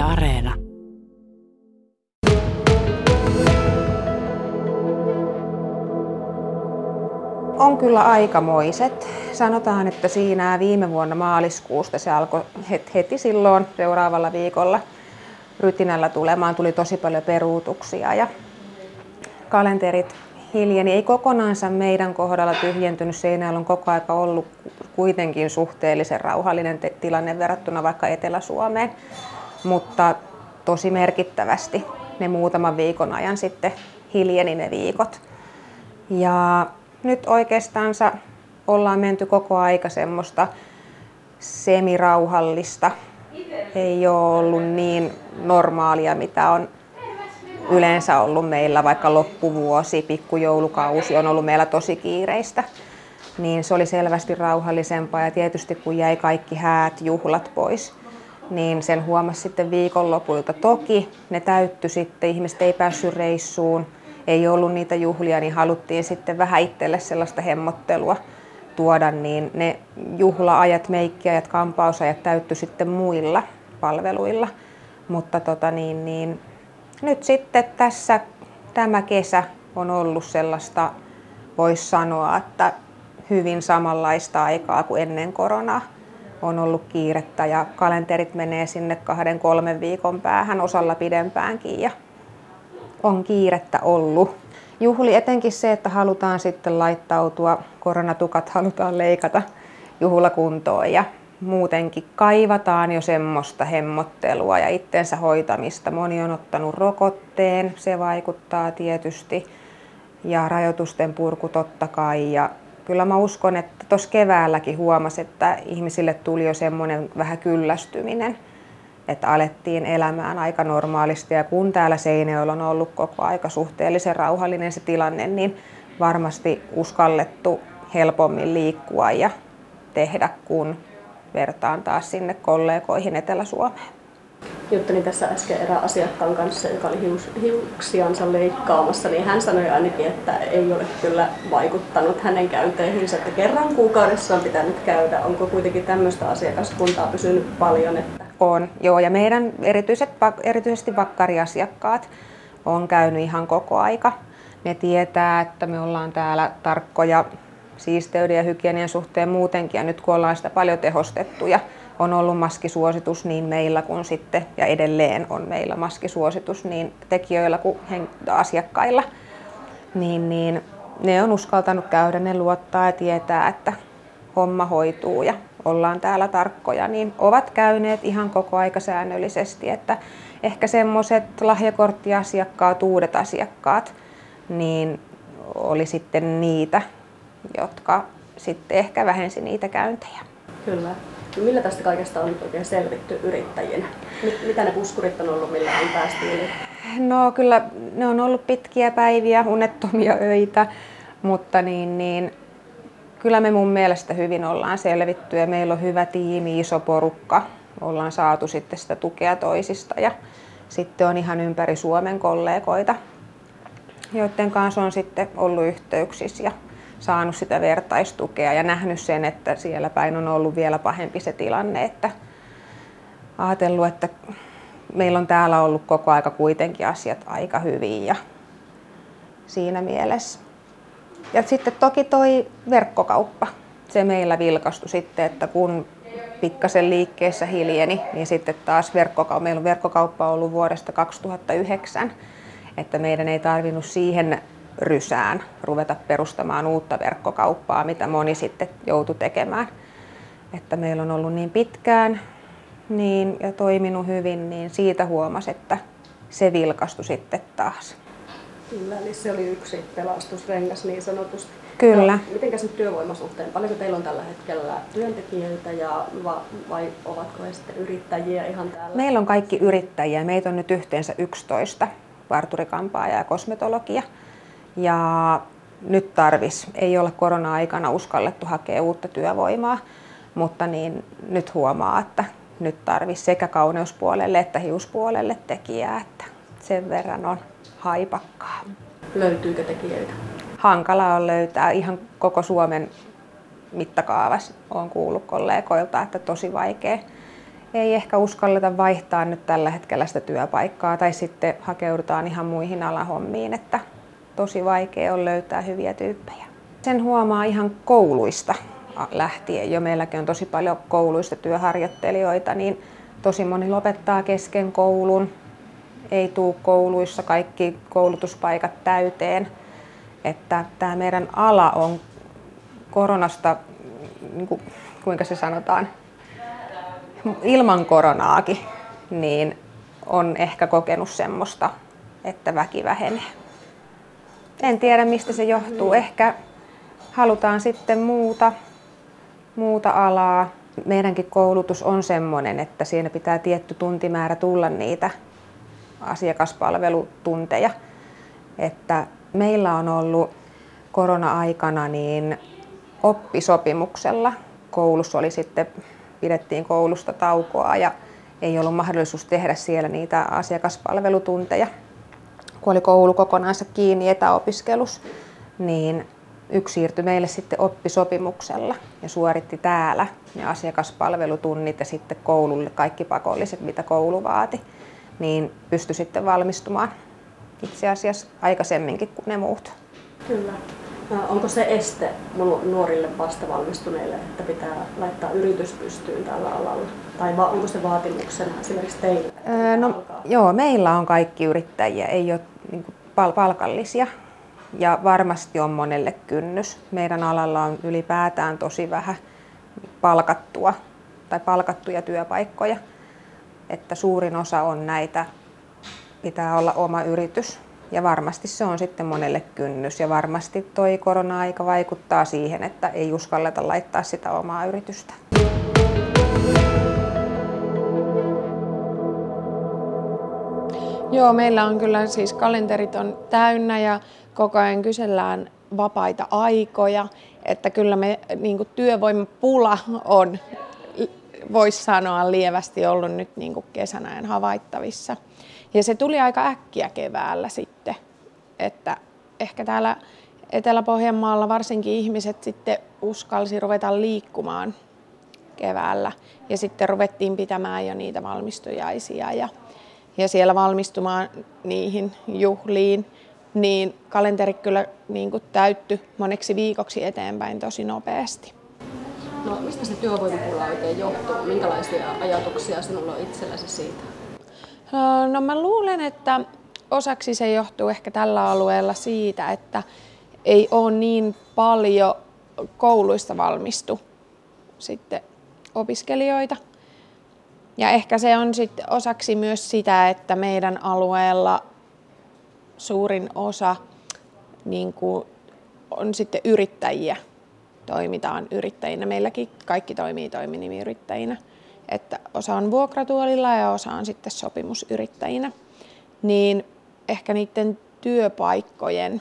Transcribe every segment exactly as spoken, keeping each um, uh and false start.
Areena. On kyllä aikamoiset. Sanotaan, että siinä viime vuonna maaliskuusta se alkoi heti silloin seuraavalla viikolla rytinällä tulemaan. Tuli tosi paljon peruutuksia ja kalenterit hiljeni. Ei kokonaansa meidän kohdalla tyhjentynyt. Seinäjoella on koko aika ollut kuitenkin suhteellisen rauhallinen tilanne verrattuna vaikka Etelä-Suomeen, mutta tosi merkittävästi ne muutaman viikon ajan sitten hiljeni ne viikot. Ja nyt oikeastaansa ollaan menty koko aika semmoista semirauhallista. Ei ole ollut niin normaalia, mitä on yleensä ollut meillä, vaikka loppuvuosi, pikkujoulukausi on ollut meillä tosi kiireistä. Niin se oli selvästi rauhallisempaa ja tietysti kun jäi kaikki häät, juhlat pois, niin sen huomasi sitten viikonlopulta. Toki ne täyttyi sitten, ihmiset ei päässyt reissuun. Ei ollut niitä juhlia, niin haluttiin sitten vähän itselle sellaista hemmottelua tuoda, niin ne juhla-ajat, meikkiajat, kampausajat täyttyi sitten muilla palveluilla. Mutta tota niin, niin, nyt sitten tässä tämä kesä on ollut sellaista, voisi sanoa, että hyvin samanlaista aikaa kuin ennen koronaa. On ollut kiirettä ja kalenterit menee sinne kahden, kolmen viikon päähän, osalla pidempäänkin. Ja on kiirettä ollut. Juhli etenkin se, että halutaan sitten laittautua, koronatukat halutaan leikata juhlakuntoon ja muutenkin kaivataan jo semmoista hemmottelua ja itsensä hoitamista. Moni on ottanut rokotteen, se vaikuttaa tietysti ja rajoitusten purku totta kai. Ja kyllä mä uskon, että tuossa keväälläkin huomasi, että ihmisille tuli jo semmoinen vähän kyllästyminen. Että alettiin elämään aika normaalisti ja kun täällä Seinäjoella on ollut koko aika suhteellisen rauhallinen se tilanne, niin varmasti uskallettu helpommin liikkua ja tehdä, kun vertaan taas sinne kollegoihin Etelä-Suomeen. Juttelin tässä äsken erään asiakkaan kanssa, joka oli hius, hiuksiansa leikkaamassa, niin hän sanoi ainakin, että ei ole kyllä vaikuttanut hänen käynteihinsä, että kerran kuukaudessa on pitänyt käydä. Onko kuitenkin tämmöistä asiakaskuntaa pysynyt paljon? Että... On, joo, ja meidän erityiset, erityisesti vakkariasiakkaat on käynyt ihan koko aika. Ne tietää, että me ollaan täällä tarkkoja siisteyden ja hygienian suhteen muutenkin, ja nyt kun ollaan sitä paljon tehostettu ja on ollut maskisuositus niin meillä kuin sitten, ja edelleen on meillä maskisuositus niin tekijöillä kuin asiakkailla, niin, niin ne on uskaltanut käydä, ne luottaa ja tietää, että homma hoituu ja ollaan täällä tarkkoja, niin ovat käyneet ihan koko aika säännöllisesti, että ehkä semmoiset lahjakorttiasiakkaat, uudet asiakkaat, niin oli sitten niitä, jotka sitten ehkä vähensi niitä käyntejä. Kyllä. Millä tästä kaikesta on nyt oikein selvitty yrittäjinä? Mitä ne puskurit on ollut, millä on päästy yli? No kyllä ne on ollut pitkiä päiviä, unettomia öitä, mutta niin, niin, kyllä me mun mielestä hyvin ollaan selvitty ja meillä on hyvä tiimi, iso porukka. Ollaan saatu sitten sitä tukea toisista ja sitten on ihan ympäri Suomen kollegoita, joiden kanssa on sitten ollut yhteyksissä ja saanut sitä vertaistukea ja nähnyt sen, että siellä päin on ollut vielä pahempi se tilanne, että ajatellut, että meillä on täällä ollut koko aika kuitenkin asiat aika hyvin ja siinä mielessä. Ja sitten toki toi verkkokauppa, se meillä vilkastui sitten, että kun pikkasen liikkeessä hiljeni, niin sitten taas verkkokauppa, meillä on verkkokauppa ollut vuodesta kaksituhattayhdeksän, että meidän ei tarvinnut siihen rysään ruveta perustamaan uutta verkkokauppaa, mitä moni sitten joutui tekemään. Että meillä on ollut niin pitkään niin, ja toiminut hyvin, niin siitä huomasi, että se vilkastui sitten taas. Kyllä, eli se oli yksi pelastusrengas niin sanotusti. Kyllä. No, mitenkäs nyt työvoimasuhteen? Paljonko teillä on tällä hetkellä työntekijöitä ja va, vai ovatko he sitten yrittäjiä ihan täällä? Meillä on kaikki yrittäjiä. Meitä on nyt yhteensä yksitoista parturikampaajaa ja kosmetologia. Ja nyt tarvis. Ei ole korona-aikana uskallettu hakea uutta työvoimaa, mutta niin nyt huomaa, että nyt tarvis sekä kauneuspuolelle että hiuspuolelle tekijää, että sen verran on haipakkaa. Löytyykö tekijöitä? Hankala on löytää ihan koko Suomen mittakaavassa. Olen kuullut kollegoilta, että tosi vaikea. ei ehkä uskalleta vaihtaa nyt tällä hetkellä sitä työpaikkaa tai sitten hakeudutaan ihan muihin alahommiin, että tosi vaikea on löytää hyviä tyyppejä. Sen huomaa ihan kouluista lähtien jo. Meilläkin on tosi paljon kouluista työharjoittelijoita, niin tosi moni lopettaa kesken koulun. Ei tule kouluissa kaikki koulutuspaikat täyteen. Että tämä meidän ala on koronasta, niin kuin, kuinka se sanotaan, ilman koronaakin, niin on ehkä kokenut semmoista, että väki vähenee. En tiedä, mistä se johtuu. Ehkä halutaan sitten muuta, muuta alaa. Meidänkin koulutus on semmoinen, että siinä pitää tietty tuntimäärä tulla niitä asiakaspalvelutunteja. Että meillä on ollut korona-aikana niin oppisopimuksella. Koulussa oli sitten, pidettiin koulusta taukoa ja ei ollut mahdollisuus tehdä siellä niitä asiakaspalvelutunteja. Kun oli koulu kokonaansa kiinni etäopiskelus, niin yksi siirtyi meille sitten oppisopimuksella ja suoritti täällä ne asiakaspalvelutunnit ja sitten koululle kaikki pakolliset, mitä koulu vaati, niin pystyi sitten valmistumaan itse asiassa aikaisemminkin kuin ne muut. Kyllä. Onko se este nuorille vastavalmistuneille, että pitää laittaa yritys pystyyn tällä alalla? Tai onko se vaatimuksena esimerkiksi teille? Öö, no, joo, meillä on kaikki yrittäjiä, ei ole niin kuin pal- palkallisia ja varmasti on monelle kynnys. Meidän alalla on ylipäätään tosi vähän palkattua tai palkattuja työpaikkoja, että suurin osa on näitä, pitää olla oma yritys. Ja varmasti se on sitten monelle kynnys ja varmasti toi korona-aika vaikuttaa siihen, että ei uskalleta laittaa sitä omaa yritystä. Joo, meillä on kyllä siis kalenterit on täynnä ja koko ajan kysellään vapaita aikoja, että kyllä me niin kuin työvoimapula on, voisi sanoa lievästi ollut nyt niin kuin kesän ajan havaittavissa. Ja se tuli aika äkkiä keväällä sitten, että ehkä täällä Etelä-Pohjanmaalla varsinkin ihmiset sitten uskalsi ruveta liikkumaan keväällä. Ja sitten ruvettiin pitämään jo niitä valmistujaisia ja, ja siellä valmistumaan niihin juhliin. Niin kalenteri kyllä niin kuin täyttyi moneksi viikoksi eteenpäin tosi nopeasti. No mistä se työvoimapula oikein johtuu? Minkälaisia ajatuksia sinulla on itselläsi siitä? No mä luulen, että osaksi se johtuu ehkä tällä alueella siitä, että ei ole niin paljon kouluista valmistu sitten opiskelijoita. Ja ehkä se on sitten osaksi myös sitä, että meidän alueella suurin osa niin kuin on sitten yrittäjiä, toimitaan yrittäjinä. Meilläkin kaikki toimii toiminimiyrittäjinä. Että osa on vuokratuolilla ja osa on sitten sopimusyrittäjinä, niin ehkä niiden työpaikkojen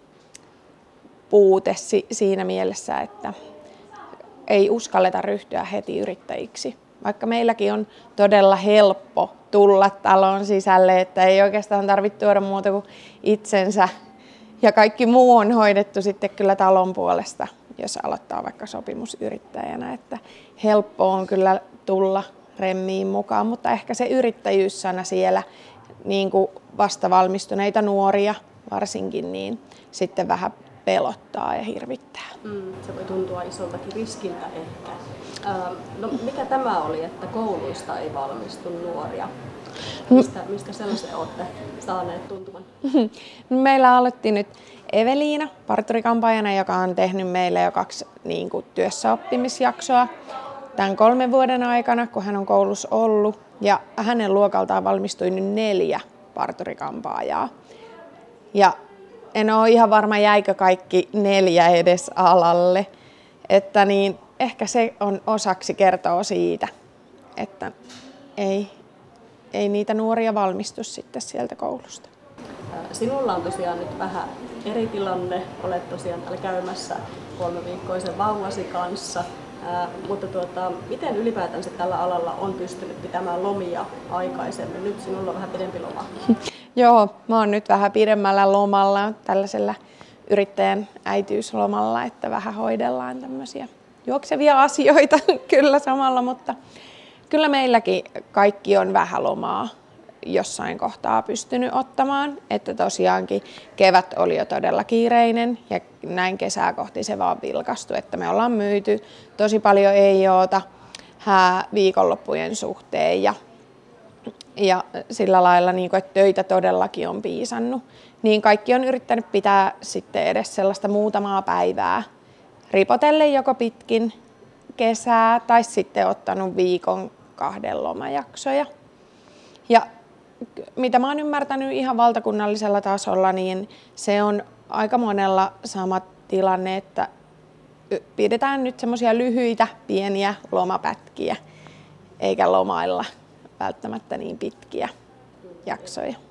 puute siinä mielessä, että ei uskalleta ryhtyä heti yrittäjiksi. Vaikka meilläkin on todella helppo tulla talon sisälle, että ei oikeastaan tarvitse tuoda muuta kuin itsensä ja kaikki muu on hoidettu sitten kyllä talon puolesta, jos aloittaa vaikka sopimusyrittäjänä, että helppo on kyllä tulla remmiin mukaan, mutta ehkä se yrittäjyyssana siellä niin kuin vastavalmistuneita nuoria varsinkin, niin sitten vähän pelottaa ja hirvittää. Mm, se voi tuntua isoltakin riskiltä ehkä. Ähm, no mikä tämä oli, että kouluista ei valmistu nuoria? Mistä, mistä sellaisen olette saaneet tuntuman? Meillä aloitti nyt Eveliina parturikampaajana, joka on tehnyt meille jo kaksi niin kuin, työssäoppimisjaksoa tämän kolmen vuoden aikana, kun hän on koulussa ollut. Ja hänen luokaltaan valmistui nyt neljä parturikampaajaa. Ja en ole ihan varma, jäikö kaikki neljä edes alalle. Että niin, ehkä se on osaksi kertoo siitä, että ei, ei niitä nuoria valmistu sitten sieltä koulusta. Sinulla on tosiaan nyt vähän eri tilanne. Olet tosiaan täällä käymässä kolmeviikkoisen vauvasi kanssa. Ää, mutta tuota, miten ylipäätänsä tällä alalla on pystynyt pitämään lomia aikaisemmin? Nyt sinulla on vähän pidempi loma. Joo, mä oon nyt vähän pidemmällä lomalla, tällaisella yrittäjän äitiyslomalla, että vähän hoidellaan tämmöisiä juoksevia asioita kyllä samalla, mutta kyllä meilläkin kaikki on vähän lomaa jossain kohtaa pystynyt ottamaan, että tosiaankin kevät oli jo todella kiireinen ja näin kesää kohti se vaan vilkastui, että me ollaan myyty tosi paljon ei oota hää viikonloppujen suhteen ja, ja sillä lailla, niin kuin, että töitä todellakin on piisannut, niin kaikki on yrittänyt pitää sitten edes sellaista muutamaa päivää ripotelle joko pitkin kesää tai sitten ottanut viikon kahden lomajaksoja. Ja mitä mä oon ymmärtänyt ihan valtakunnallisella tasolla, niin se on aika monella sama tilanne, että pidetään nyt semmoisia lyhyitä, pieniä lomapätkiä, eikä lomailla välttämättä niin pitkiä jaksoja.